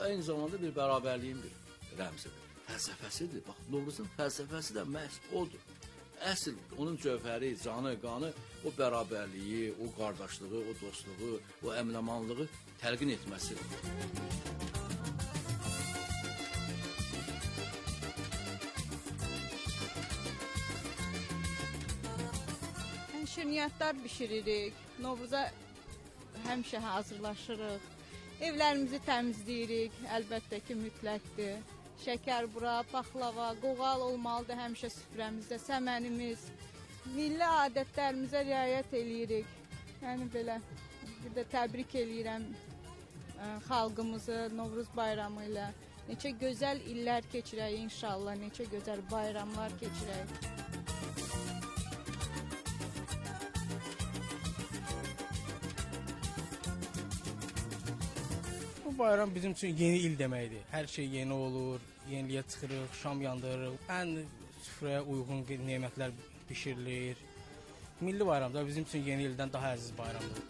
eyni zamanda bir bərabərliyin bir rəmzidir. Fəlsəfəsidir. Bax, Novruzun fəlsəfəsi də məhz odur. Əsl onun cövhəri, canı, qanı o bərabərliyi, o qardaşlığı, o dostluğu, o əmin-amanlığı təlqin etməsidir. Şirniyyatlar bişiririk, Novruza həmişə hazırlaşırıq, evlərimizi təmizləyirik, əlbəttə ki, mütləqdir. Şəkər bura, baklava, qoğal olmalıdır həmişə süfrəmizdə, səmənimiz, milli adətlərimizə riayət eləyirik. Yəni belə, bir də təbrik eləyirəm xalqımızı Novruz bayramı ilə. Neçə gözəl illər keçirək inşallah, neçə gözəl bayramlar keçirək. Bayram bizim üçün yeni il deməkdir. Hər şey yeni olur, yeniliyə çıxırıq, şam yandırırıq. Ən süfrəyə uyğun nemətlər bişirilir. Milli bayramda bizim üçün yeni ildən daha əziz bayramdır.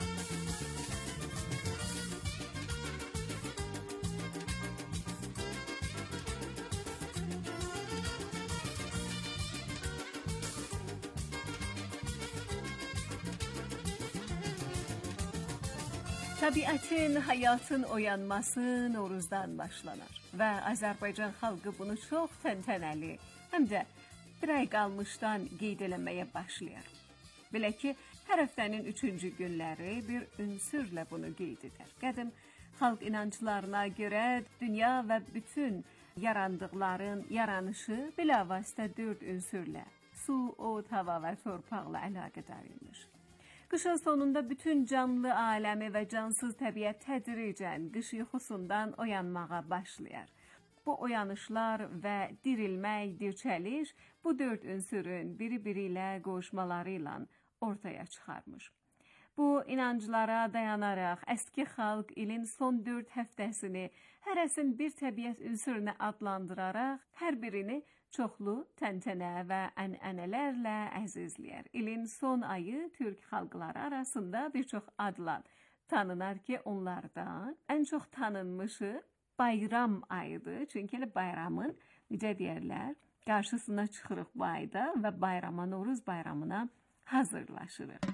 Təbiətin, həyatın oyanması Novruzdan başlanır və Azərbaycan xalqı bunu çox təntənəli, həm də bir ay qalmışdan qeyd eləməyə başlayır. Belə ki, hər həftənin 3-cü günləri bir ünsürlə bunu qeyd edir. Qədim xalq inanclarına görə dünya və bütün yarandıqların yaranışı bilavasitə 4 ünsürlə, su, od, hava və torpaqla əlaqədar imiş. Qışın sonunda bütün canlı aləmi və cansız təbiət tədricən qış yuxusundan oyanmağa başlayır. Bu oyanışlar və dirilmək, dirçəliş bu 4 ünsürün biri-biri ilə qoşmaları ilə ortaya çıxarmış. Bu inanclara dayanaraq əski xalq ilin son 4 həftəsini hərəsin bir təbiət ünsürünə adlandıraraq hər birini çoxlu təntənə və ənənələrlə əzizləyər. İlin son ayı Türk xalqları arasında bir çox adla tanınar ki, onlardan ən çox tanınmışı bayram ayıdır. Çünki bayramın, necə deyərlər, qarşısına çıxırıq bu ayda və bayrama, Novruz bayramına hazırlaşırıq.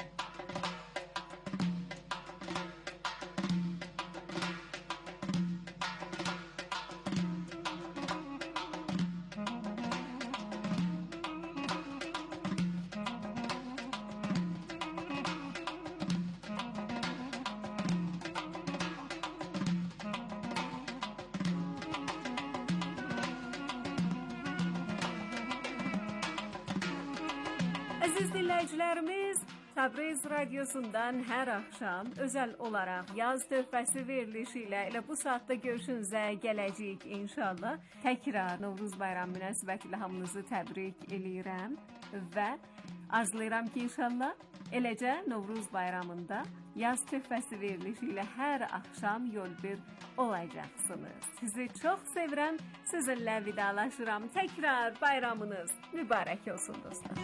Əziz dinləyicilərimiz, Təbriz radiosundan hər axşam özəl olaraq yaz töhfəsi verilişi ilə elə bu saatda görüşünüzə gələcəyik inşallah. Təkrar Novruz bayramı münasibətilə hamınızı təbrik eləyirəm və arzulayıram ki, inşallah eləcə Novruz bayramında yaz töhfəsi verilişi ilə hər axşam yolbir olacaqsınız. Sizi çox sevirəm, sizinlə vidalaşıram. Təkrar bayramınız mübarək olsun dostlar.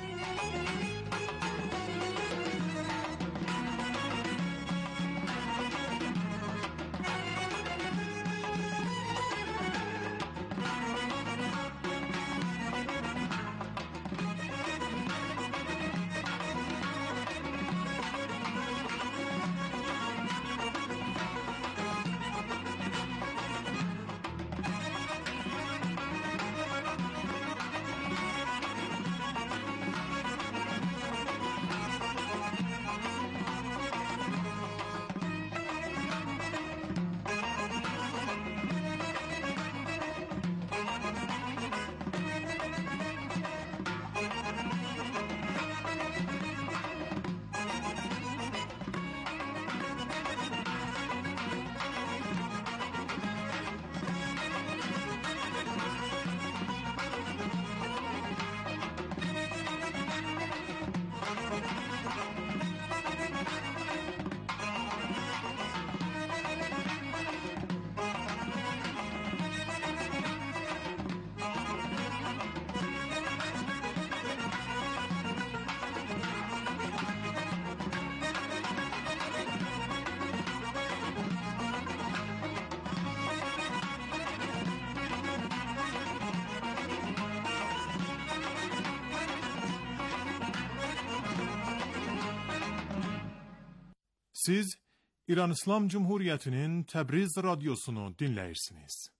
Siz İran İslam Cumhuriyeti'nin Təbriz radyosunu dinleyirsiniz.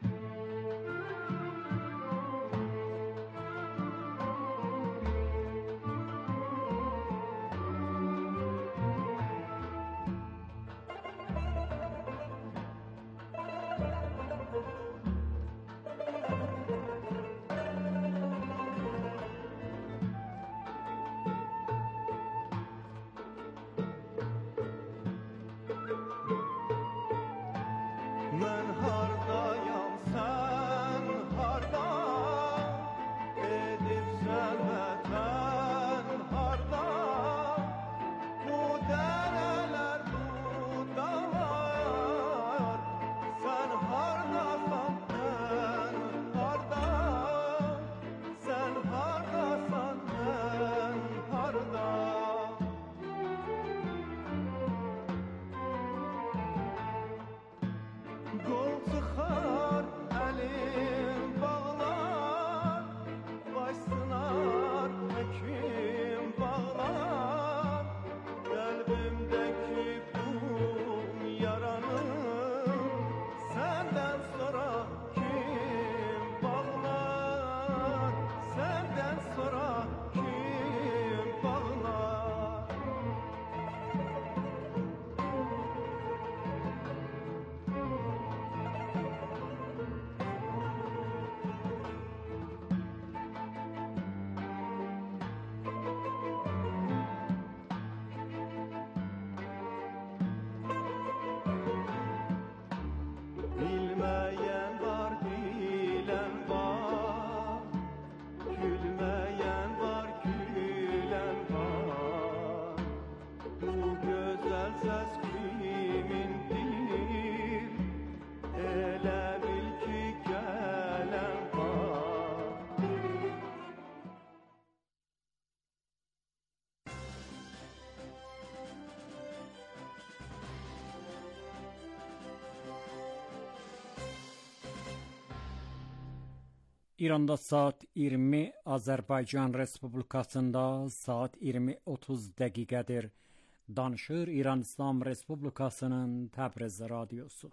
İranda saat 20, Azərbaycan Respublikasında saat 20:30 dəqiqədir. Danışır İran İslam Respublikasının Təbriz radiosu.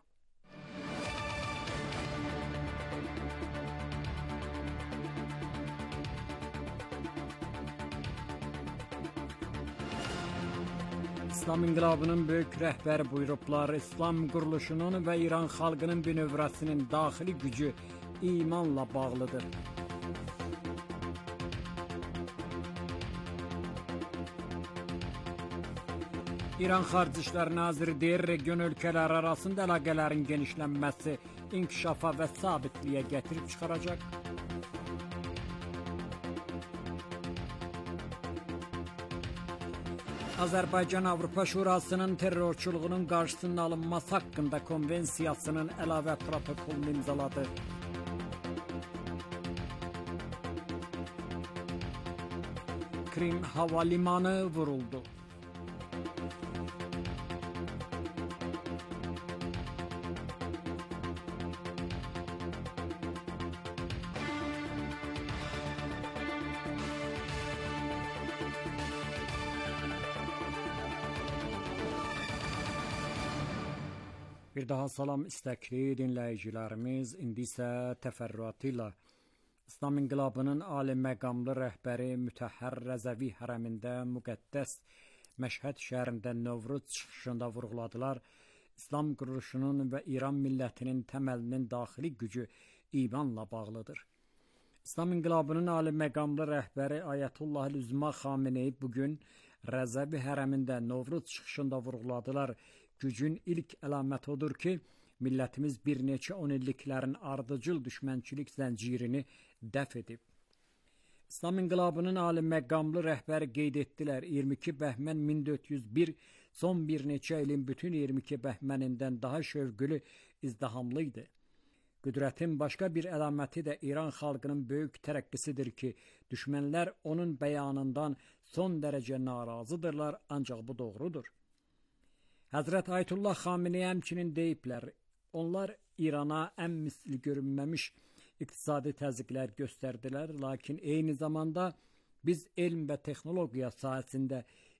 İslam İnqilabının böyük rəhbəri buyurublar, İslam quruluşunun və İran xalqının bünövrəsinin daxili gücü imanla bağlıdır. İran Xarici İşlər Naziri deyir, region ölkələr arasında əlaqələrin genişlənməsi inkişafa və sabitliyə gətirib çıxaracaq. Azərbaycan Avropa Şurasının terrorçuluğunun qarşısının alınması haqqında konvensiyasının əlavə protokolunu imzaladı. Krim hava limanı vuruldu. Bir daha salam istəkli dinləyicilərimiz, indi isə təfərrüatıyla İslam İnqilabının ali məqamlı rəhbəri Mütəhhər Rəzəvi hərəmində müqəddəs Məşhəd şəhərində Novruz çıxışında vurğuladılar. İslam quruluşunun və İran millətinin təməlinin daxili gücü imanla bağlıdır. İslam İnqilabının ali məqamlı rəhbəri Ayətullah Üzma Xameneyi bugün Rəzəvi hərəmində Novruz çıxışında vurğuladılar. Gücün ilk əlaməti odur ki, millətimiz bir neçə 10 illiklərin ardıcıl düşmənçilik zəncirini dəf edib. İslam İnqilabının ali məqamlı rəhbəri qeyd etdilər, 22 bəhmən 1401 son bir neçə ilin bütün 22 bəhmənindən daha şövqülü, izdihamlı idi. Qüdrətin başqa bir əlaməti də İran xalqının böyük tərəqqisidir ki, düşmənlər onun bəyanından son dərəcə narazıdırlar, ancaq bu doğrudur. Həzrət Ayətullah Xameneyi həmçinin deyiblər, onlar İrana ən misli görünməmiş iqtisadi təzyiqlər göstərdilər, lakin eyni zamanda biz elm və texnologiya sahəsində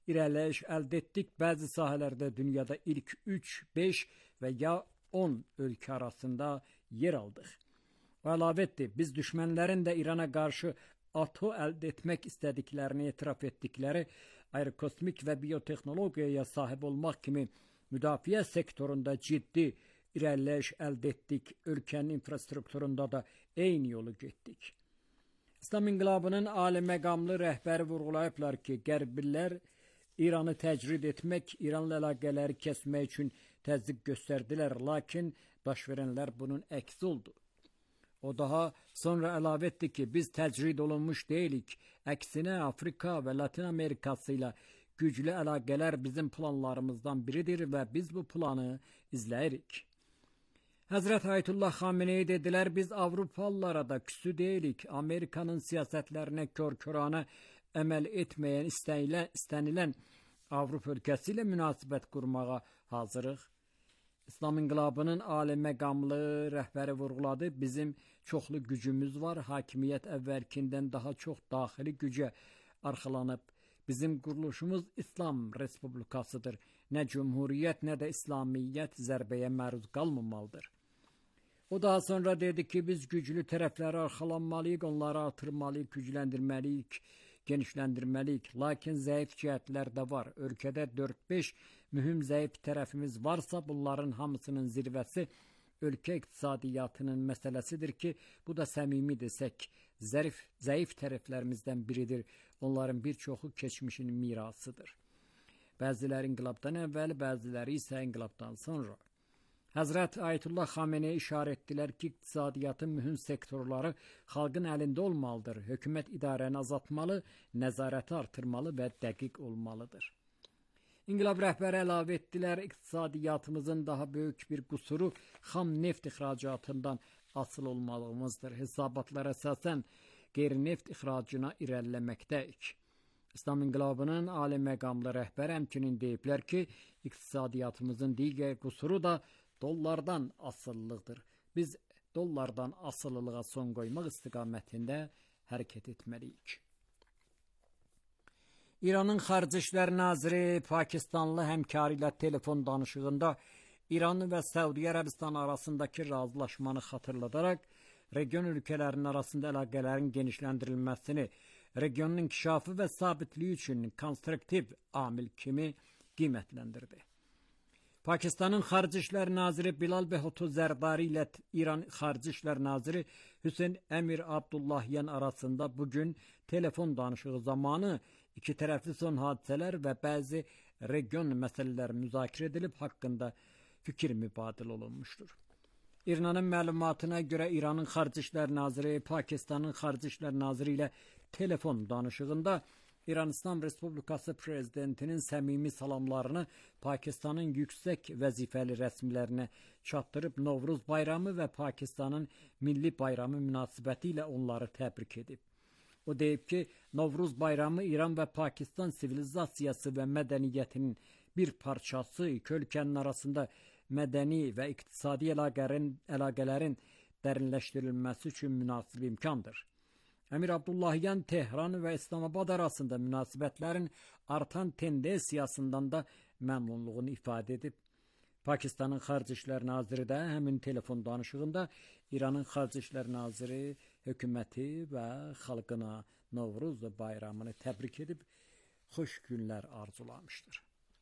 irəliləyiş əldə etdik. Bəzi sahələrdə dünyada ilk 3, 5 və ya 10 ölkə arasında yer aldıq. O əlavə etdi, biz düşmənlərin də İrana qarşı ato əldə etmək istədiklərini etiraf etdikləri aerokosmik və biotexnologiyaya sahib olmaq kimi müdafiə sektorunda ciddi irəliləyiş əldə etdik. Ölkənin infrastrukturunda da eyni yolu getdik. İslam İnqilabının ali məqamlı rəhbəri vurğulayıblar ki, Qərblər İranı təcrid etmək, İranla əlaqələri kəsmək üçün təzyiq göstərdilər, lakin baş verənlər bunun əksi oldu. O daha sonra əlavə etdi ki, biz təcrid olunmuş deyilik. Əksinə Afrika və Latin Amerikası ilə güclü əlaqələr bizim planlarımızdan biridir və biz bu planı izləyirik. Həzrət Ayətullah Xameneyi dedilər, biz Avropalılara da küsü deyilik. Amerikanın siyasətlərinə kör-körənə əməl etməyən istənilən Avropa ölkəsi ilə münasibət qurmağa hazırıq. İslam İnqilabının ali məqamlı rəhbəri vurğuladı. Bizim çoxlu gücümüz var. Hakimiyyət əvvəlkindən daha çox daxili gücə arxalanıb. Bizim quruluşumuz İslam Respublikasıdır. Nə cümhuriyyət, nə də İslamiyyət zərbəyə məruz qalmamalıdır. O daha sonra dedi ki, biz güclü tərəfləri arxalanmalıyıq, onları artırmalıyıq, gücləndirməliyik, genişləndirməliyik. Lakin zəif cəhətlər də var. Ölkədə 4-5 mühüm zəif tərəfimiz varsa, bunların hamısının zirvəsi ölkə iqtisadiyyatının məsələsidir ki, bu da səmimi desək, zəif tərəflərimizdən biridir. Onların bir çoxu keçmişin mirasıdır. Bəziləri inqilabdan əvvəl, bəziləri isə inqilabdan sonra. Həzrət Ayətullah Xameneyi işarə etdilər ki, iqtisadiyyatın mühüm sektorları xalqın əlində olmalıdır. Hökumət idarəni azaltmalı, nəzarəti artırmalı və dəqiq olmalıdır. İnqilab rəhbəri əlavə etdilər, iqtisadiyyatımızın daha böyük bir qüsuru xam neft ixracatından asılı olmalığımızdır. Hesabatlara əsasən qeyri-neft ixracına irəliləməkdəyik. İslam İnqilabının ali məqamlı rəhbəri həmçinin deyiblər ki, iqtisadiyyatımızın digər qüsuru da dollardan asılılıqdır. Biz dollardan asılılığa son qoymaq istiqamətində hərəkət etməliyik. İranın Xarici İşlər Naziri Pakistanlı həmkarı ilə telefon danışığında İran və Səudiyyə Ərəbistan arasındakı razılaşmanı xatırladaraq, region ölkələrinin arasında əlaqələrin genişləndirilməsini, regionun inkişafı və sabitliyi üçün konstruktiv amil kimi qiymətləndirdi. Pakistanın Xarici İşlər Naziri Bilal Bhutto Zərdari ilə İran Xarici İşlər Naziri Hüseyn Əmir Abdullahyan arasında bugün telefon danışığı zamanı iki tərəfli son hadisələr və bəzi region məsələləri müzakirə edilib, haqqında fikir mübadilə olunmuşdur. İranın məlumatına görə İranın Xarici İşlər Naziri Pakistanın Xarici İşlər Naziri ilə telefon danışığında İran İslam Respublikası prezidentinin səmimi salamlarını Pakistanın yüksək vəzifəli rəsmilərinə çatdırıb Novruz bayramı və Pakistanın milli bayramı münasibəti ilə onları təbrik edib. O deyib ki, Novruz bayramı İran və Pakistan sivilizasiyası və mədəniyyətinin bir parçası, iki ölkənin arasında mədəni və iqtisadi əlaqələrin dərinləşdirilməsi üçün münasib imkandır. Əmir Abdullahyan Tehran və İslamabad arasında münasibətlərin artan tendensiyasından da məmnunluğunu ifadə edib. Pakistanın Xarici İşlər Naziri də həmin telefon danışığında İranın Xarici İşlər Naziri hökuməti və xalqına Novruz bayramını təbrik edib, xoş günlər arzulamışdır.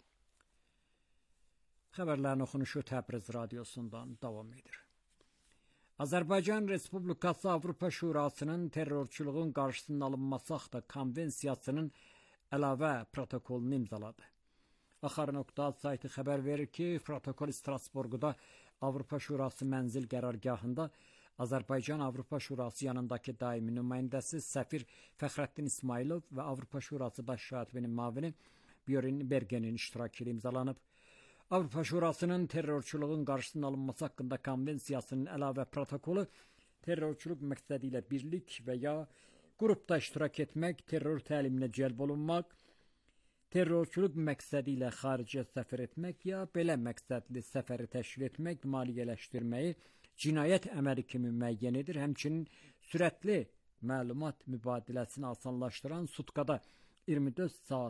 Xəbərlərin oxunuşu Təbriz radiosundan davam edir. Azərbaycan Respublikası Avropa Şurasının terrorçuluğun qarşısının alınması haqqında konvensiyasının əlavə protokolunu imzaladı. Axar.az saytı xəbər verir ki, protokol Strasburqda Avropa Şurası mənzil qərargahında Azərbaycan Avropa Şurası yanındakı daimi nümayəndəsi səfir Fəxrəddin İsmailov və Avropa Şurası baş katibinin müavini Björn Bergenin iştirakı ilə imzalanıb. Avropa Şurasının terrorçuluğun qarşısının alınması haqqında konvensiyasının əlavə protokolu terrorçuluq məqsədi ilə birlik və ya qrupda iştirak etmək, terror təliminə cəlb olunmaq, terrorçuluq məqsədi ilə xaricə səfər etmək ya belə məqsədli səfəri təşkil etmək, maliyyələşdirməyi cinayət əməli kimi müəyyən edir. Həmçinin sürətli məlumat mübadiləsini asanlaşdıran sutkada 24 saat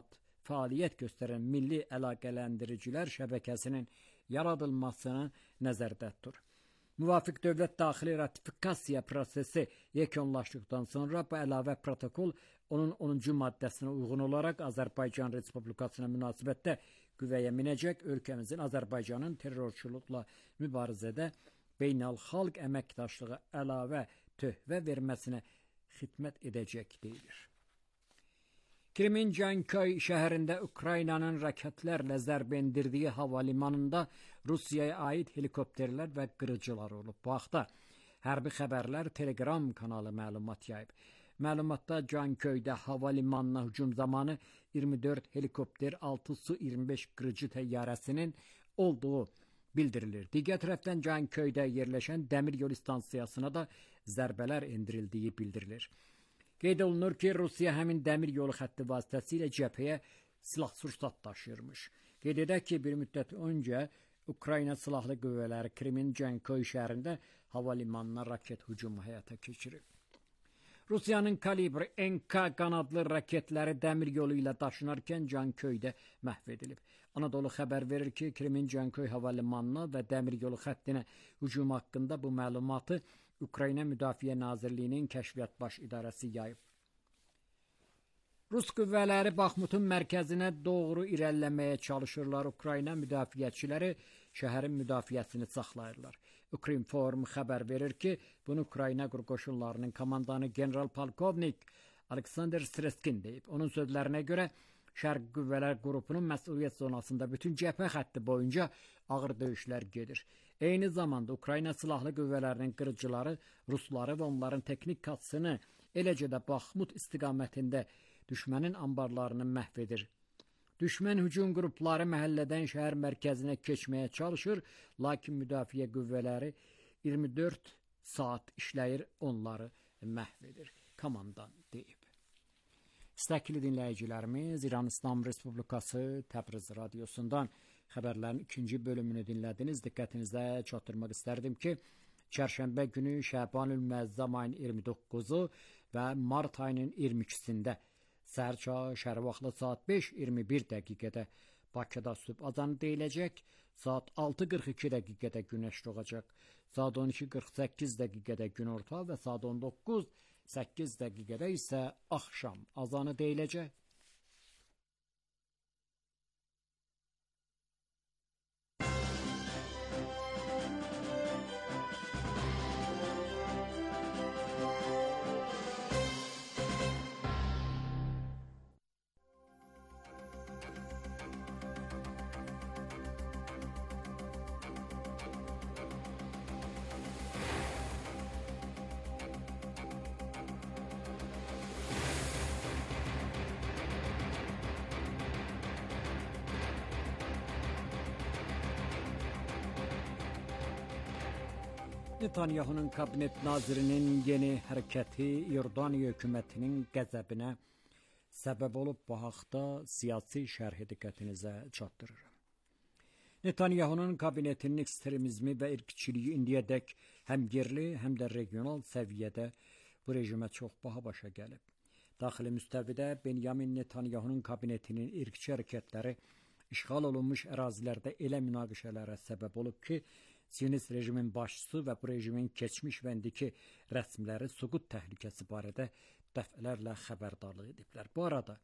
fəaliyyət göstərən milli əlaqələndiricilər şəbəkəsinin yaradılmasını nəzərdə tutur. Müvafiq dövlət daxili ratifikasiya prosesi yekunlaşdıqdan sonra bu əlavə protokol onun 10-cu maddəsinə uyğun olaraq Azərbaycan Respublikasına münasibətdə qüvvəyə minəcək, ölkəmizin Azərbaycanın terrorçuluqla mübarizədə beynəlxalq əməkdaşlığı əlavə töhfə verməsinə xidmət edəcək deyilir. Krimin Canköy şəhərində Ukraynanın raketlərlə zərbə endirdiyi hava limanında Rusiyaya aid helikopterlər və qırıcılar olub. Bu haqda hərbi xəbərlər Telegram kanalı məlumat yayıb. Məlumatda Canköydə hava limanına hücum zamanı 24 helikopter, 6 Su-25 qırıcı təyyarəsinin olduğu bildirilir. Digər tərəfdən Canköydə yerləşən dəmir yol stansiyasına da zərbələr endirildiyi bildirilir. Qeyd olunur ki, Rusiya həmin dəmir yolu xətti vasitəsilə cəbhəyə silah-sursat daşıyırmış. Qeyd edək ki, bir müddət öncə Ukrayna silahlı qüvvələri Krimin Canköy şəhərində hava limanına raket hücumu həyata keçirib. Rusiyanın kalibr NK qanadlı raketləri dəmir yolu ilə daşınarkən Canköydə məhv edilib. Anadolu xəbər verir ki, Krimin Canköy hava limanına və dəmir yolu xəttinə hücum haqqında bu məlumatı Ukrayna Müdafiə Nazirliyinin Kəşfiyyat Baş İdarəsi yayıb. Rus qüvvələri Baxmutun mərkəzinə doğru irəliləməyə çalışırlar. Ukrayna müdafiəçiləri şəhərin müdafiəsini saxlayırlar. Ukrinform xəbər verir ki, bunu Ukrayna qoşunlarının komandanı general-polkovnik Aleksandr Streskin deyib. Onun sözlərinə görə Şərq Qüvvələr qrupunun məsuliyyət zonasında bütün cəbhə xətti boyunca ağır döyüşlər gedir. Eyni zamanda Ukrayna silahlı qüvvələrinin qırıcıları Rusları və onların texnik katsını, eləcə də Baxmut istiqamətində düşmənin anbarlarını məhv edir. Düşmən hücum qrupları məhəllədən şəhər mərkəzinə keçməyə çalışır, lakin müdafiə qüvvələri 24 saat işləyir, onları məhv edir. Komandan deyib. İstəkli dinləyicilərimiz, İran İslam Respublikası Təbriz radiosundan xəbərlərin ikinci bölümünü dinlədiniz. Diqqətinizə çatdırmaq istərdim ki, Çərşənbə günü Şəbanül Müəzzəm ayının 29-u və Mart ayının 22-sində səhər çağı şəhər vaxtı saat 5:21 dəqiqədə Bakıda sübh azanı deyiləcək, saat 6:42 dəqiqədə günəş doğacaq, saat 12:48 dəqiqədə günorta və saat 19:08 dəqiqədə isə axşam azanı deyiləcək. Netanyahu'nun kabinet nazirinin yeni hərəkəti İordaniya hökumətinin qəzəbinə səbəb olub. Bu haqda siyasi şərh diqqətinizə çatdırıram. Netanyahu'nun kabinetinin ekstremizmi və irqçiliyi indiyədək həm yerli, həm də regional səviyyədə bu rejimə çox baha başa gəlib. Daxili müstəvidə Benyamin Netanyahu'nun kabinetinin irqçi hərəkətləri işğal olunmuş ərazilərdə elə münaqişələrə səbəb olub ki, Siyonist rejimin başçısı və bu rejimin keçmiş və indiki rəsmiləri süqut təhlükəsi barədə dəfələrlə xəbərdarlıq ediblər. Bu arada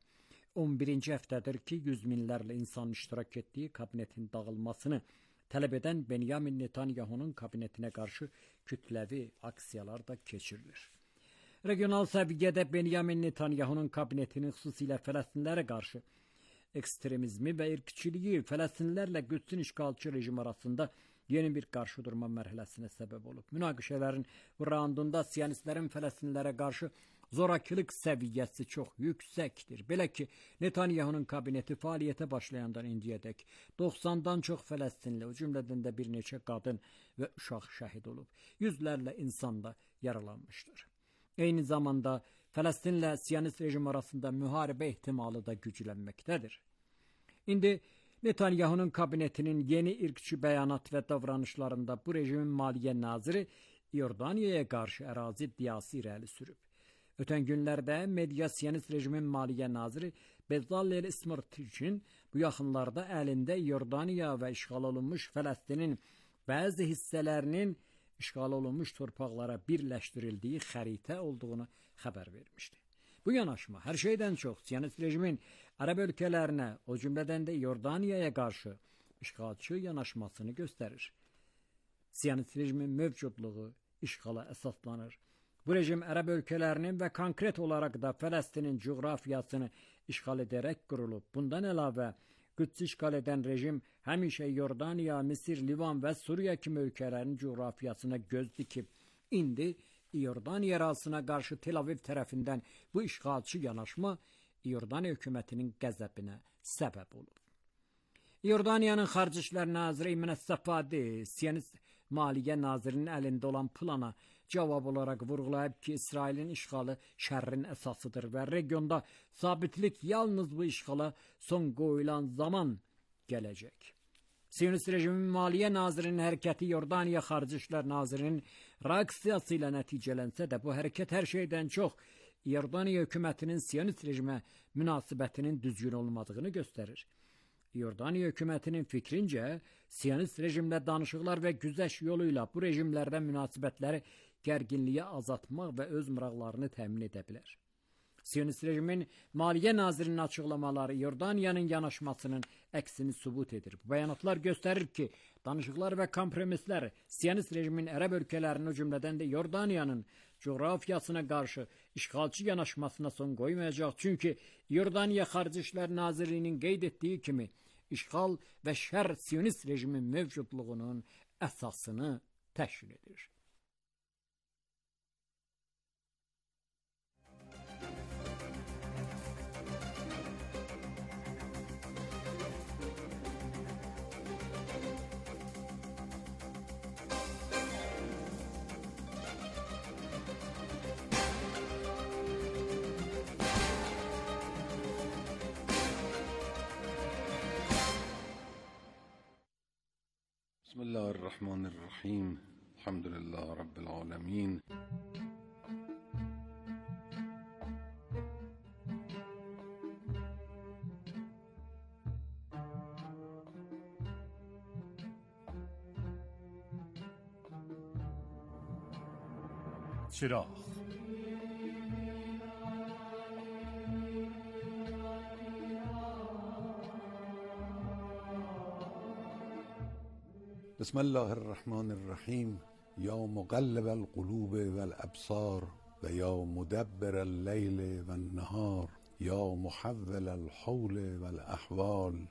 11-ci həftədir ki, yüz minlərlə insanın iştirak etdiyi kabinetin dağılmasını tələb edən Benyamin Netanyahu'nun kabinetinə qarşı kütləvi aksiyalar da keçirilir. Regional səviyyədə Benyamin Netanyahu'nun kabinetinin xüsusilə Fələstinlərə qarşı ekstremizmi və irqçiliyi Fələstinlərlə Qüdsün işğalçı rejim arasında yeni bir qarşıdurma mərhələsinə səbəb olub. Münaqişələrin bu raundunda siyonistlərin Fələstinlərə qarşı zorakılıq səviyyəsi çox yüksəkdir. Belə ki, Netanyahu'nun kabineti fəaliyyətə başlayandan indiyədək 90-dan çox Fələstinli, o cümlədən də bir neçə qadın və uşaq şəhid olub. Yüzlərlə insan da yaralanmışdır. Eyni zamanda Fələstinlə siyonist rejim arasında müharibə ehtimalı da güclənməkdədir. İndi Netanyahu'nun kabinetinin yeni irqçi bəyanat və davranışlarında bu rejimin maliyyə naziri İordaniyaya qarşı ərazi iddiası irəli sürüb. Ötən günlərdə media siyonist rejimin maliyyə naziri Bezalel İsmirtçin bu yaxınlarda əlində Yordaniya və işğal olunmuş Fələstinin bəzi hissələrinin işğal olunmuş torpaqlara birləşdirildiyi xəritə olduğunu xəbər vermişdi. Bu yanaşma hər şeydən çox Siyonist rejimin Ərəb ölkələrinə, o cümlədən də Yordaniyaya qarşı işğalçı yanaşmasını göstərir. Siyonist rejimin mövcudluğu işğala əsaslanır. Bu rejim Ərəb ölkələrinin və konkret olaraq da Fələstinin coğrafiyasını işğal edərək qurulub. Bundan əlavə, Qüds işğal edən rejim həmişə Yordaniya, Misir, Livan və Suriya kimi ölkələrin coğrafiyasına göz dikib. İndi Yordaniya ərazisinə qarşı Tel Aviv tərəfindən bu işğalçı yanaşma Yordaniya hökumətinin qəzəbinə səbəb olub. Yordaniyanın Xarici İşlər Naziri Eymen Es-Səfadi, Siyonist Maliyyə Nazirinin əlində olan plana cavab olaraq vurğulayıb ki, İsrailin işğalı şərrin əsasıdır və regionda sabitlik yalnız bu işğala son qoyulan zaman gələcək. Siyonist rejimin Maliyyə Nazirinin hərəkəti Yordaniya Xarici İşlər Nazirinin reaksiyası ilə nəticələnsə də bu hərəkət hər şeydən çox Yordaniya hökumətinin Siyonist rejimə münasibətinin düzgün olmadığını göstərir. Yordaniya hökumətinin fikrincə, Siyonist rejimlə danışıqlar və güzəşt yolu ilə bu rejimlərdən münasibətləri gərginliyə azaltmaq və öz maraqlarını təmin edə bilər. Siyonist rejimin Maliyyə Nazirinin açıqlamaları Yordaniyanın yanaşmasının əksini sübut edir. Bu bəyanatlar göstərir ki, danışıqlar və kompromislər Siyonist rejimin Ərəb ölkələrinin, o cümlədən də Yordaniyanın coğrafiyasına qarşı işğalçı yanaşmasına son qoymayacaq. Çünki Yordaniya Xarici İşlər Nazirliyinin qeyd etdiyi kimi, işğal və şər Siyonist rejimin mövcudluğunun əsasını təşkil edir. بسم الله الرحمن الرحيم الحمد لله رب العالمين چراغ بسم الله الرحمن الرحیم یا مقلب القلوب والابصار و یا مدبر اللیل والنهار یا محول الحول والاحوال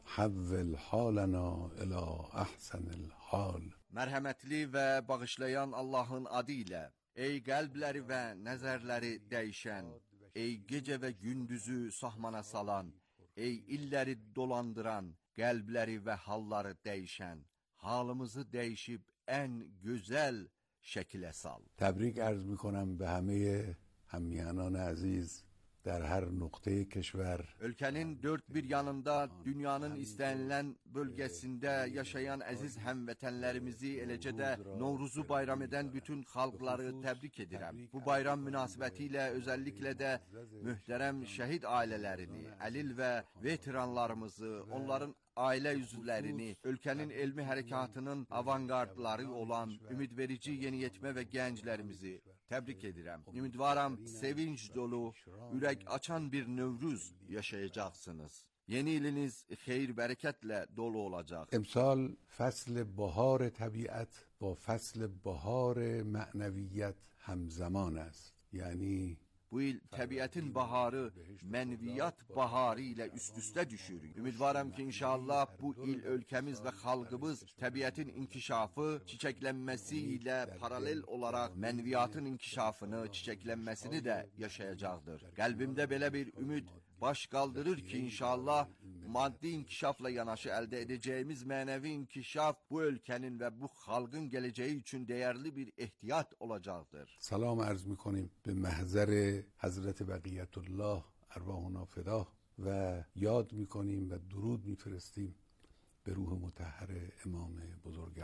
حول حالنا الى احسن الحال. Mərhəmətli və bağışlayan Allahın adı ilə, ey qəlbləri və nəzərləri dəyişən, ey gecə və gündüzü sahmana salan, ey illəri dolandıran, qəlbləri və halları dəyişən, halımızı dəyişib ən gözəl şəkilə sal. تبریک عرض میکنم به همه همیهنان عزیز در هر نقطه کشور. Ölkənin dörd bir yanında, dünyanın istənilən bölgəsində yaşayan əziz həmvətənlərimizi, eləcə də Novruzu bayram edən bütün xalqları təbrik edirəm. Bu bayram münasibəti ilə özəlliklə də möhtərəm şəhid ailələrini, əlil və veteranlarımızı, onların ailə üzvlərini, ölkənin elmi hərəkatının avangardları olan ümidverici yeniyetmə və gənclərimizi təbrik edirəm. Ümidvaram, sevinç dolu, ürək açan bir Novruz yaşayacaqsınız. Yeni iliniz xeyir bərəkətlə dolu olacaq. امسال فصل بهار طبیعت با فصل بهار معنویت همزمان است. یعنی Bu il təbiətin baharı, mənviyyat baharı ilə üst-üstə düşür. Ümidvaram ki, inşallah bu il ölkəmiz və xalqımız təbiətin inkişafı, çiçəklənməsi ilə paralel olaraq mənviyyatın inkişafını, çiçəklənməsini də yaşayacaqdır. Qəlbimdə belə bir ümid baş qaldırır ki, inşallah maddi inkişafla yanaşı əldə edəcəyimiz mənəvi inkişaf bu ölkənin və bu xalqın gələcəyi üçün dəyərli bir ehtiyat olacaqdır. سلام عرض میکنیم به محضر حضرت بقیت الله ارواحنا فدا و یاد میکنیم و درود میفرستیم به روح مطهر امام بزرگوارمون.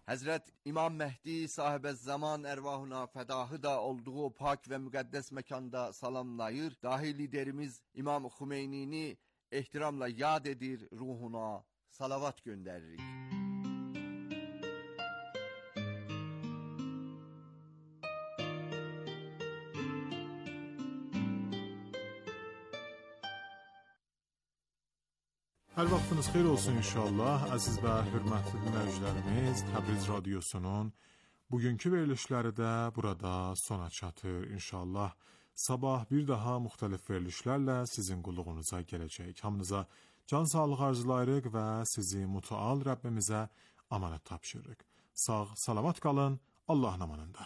Həzrət İmam Mehdi sahibə zaman ərvahına fədahı da olduğu pak və müqəddəs məkanda salamlayır. Dahi liderimiz İmam Xumeynini ehtiramla yad edir, ruhuna salavat göndəririk. Hər vaxtınız xeyir olsun inşallah. Əziz və hörmətli dinləyicilərimiz, Təbriz Radiosunun bugünkü verilişləri də burada sona çatır inşallah. Sabah bir daha müxtəlif verilişlərlə sizin qulluğunuza gələcək. Hamınıza can sağlığı arzulayırıq və sizi mütəal Rəbbimizə amanət tapşırırıq. Sağ, salamat qalın, Allahın amanında.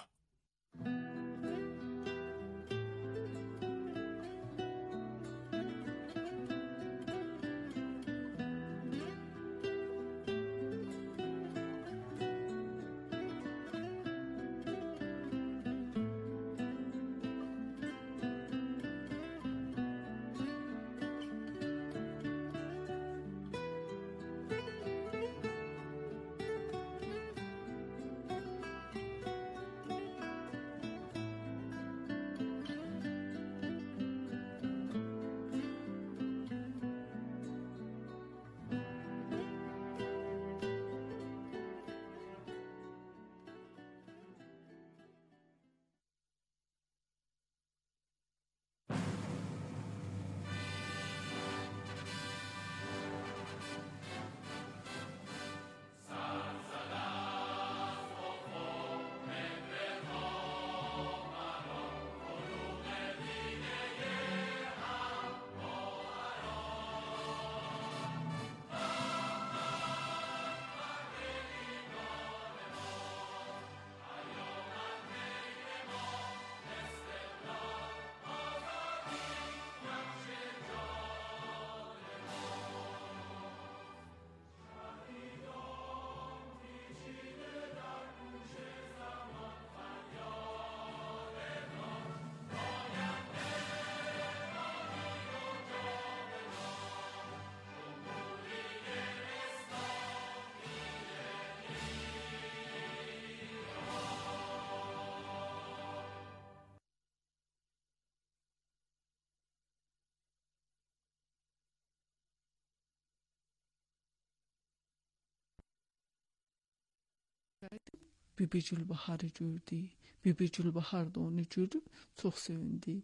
Bibi Gülbaharı gördü. Bibi Gülbahar da onu görüb çox sevindi.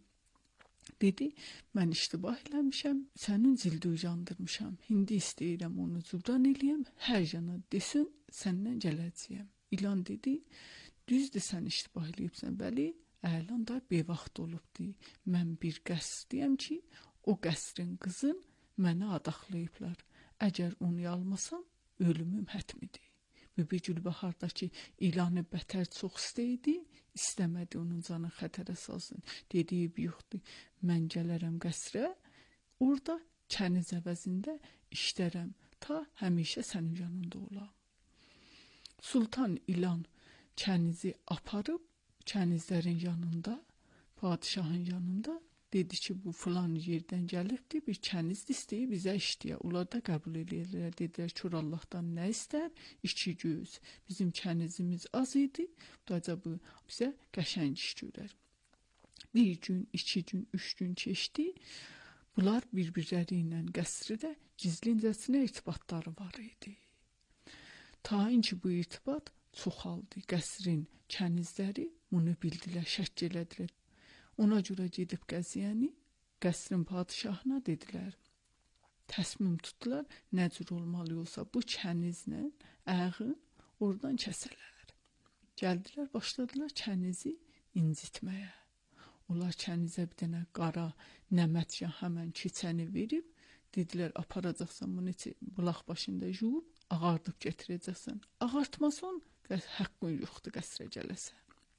Dedi, mən iştibah eləmişəm, sənin zildi uyandırmışam. İndi istəyirəm onu cübran eləyəm, hər yana desin, səndən gələcəyəm. İlan dedi, düzdür sən iştibah eləyibsən, bəli, əlan da bevaxt olubdu. Mən bir qəsr deyəm ki, o qəsrin qızın mənə adaxlayıblar. Əgər onu almasam, ölümüm hətmidir. Bibi Gülbahardakı ilanı bətər çox istəydi, istəmədi onun canı xətərə salsın. Dediyi yoxdur, mən gələrəm qəsrə, orada kəniz əvəzində işlərəm, ta həmişə sənin yanında olam. Sultan İlan kənizi aparıb, kənizlərin yanında, padişahın yanında, dedi ki, bu filan yerdən gəlibdir, bir kənizdir istəyib bizə işləyə. Onlar da qəbul edirlər, dedilər ki, Allahdan nə istər? 2 göz. Bizim kənizimiz az idi, bu bizə qəşəng işləyirlər. 1 gün, 2 gün, 3 gün keçdi. Bunlar bir-birləri ilə qəsrdə gizlincəsinə irtibatları var idi. Tayin ki, bu irtibat çoxaldı. Qəsrin kənizləri bunu bildilər, şəkk elədilər. Ona görə gedib qəziyəni qəsrin padişahına dedilər. Təsmim tutdular, nə cür olmalı olsa bu kənizlə ayağın oradan kəsələr. Gəldilər, başladılar kənizi incitməyə. Onlar kənizə bir dənə qara nəmətcan həmən keçəni verib, dedilər, aparacaqsan bunu bulaq başında yuyub, ağardıb getirəcəksən. Ağartmasan, haqqın yoxdur qəsrə gələsən.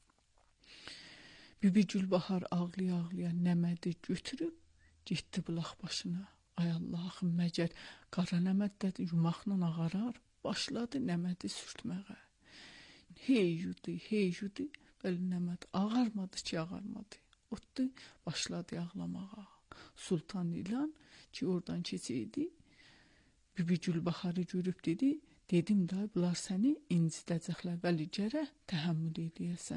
Bibi Gülbahar ağlaya-ağlaya nəmədi götürüb, getdi bulaq başına. Ay Allahım, məgər qara nəmətdə yumaqla ağarar, başladı nəmədi sürtməyə. Hey yudu, belə nəməd ağarmadı ki, ağarmadı. Otdu, başladı ağlamağa. Sultan İlan ki, oradan keçəydi, Bibi Gülbaharı görüb dedi, Dedim də, bunlar səni incidəcəklər, vəli gərək təhəmmül edəyəsən.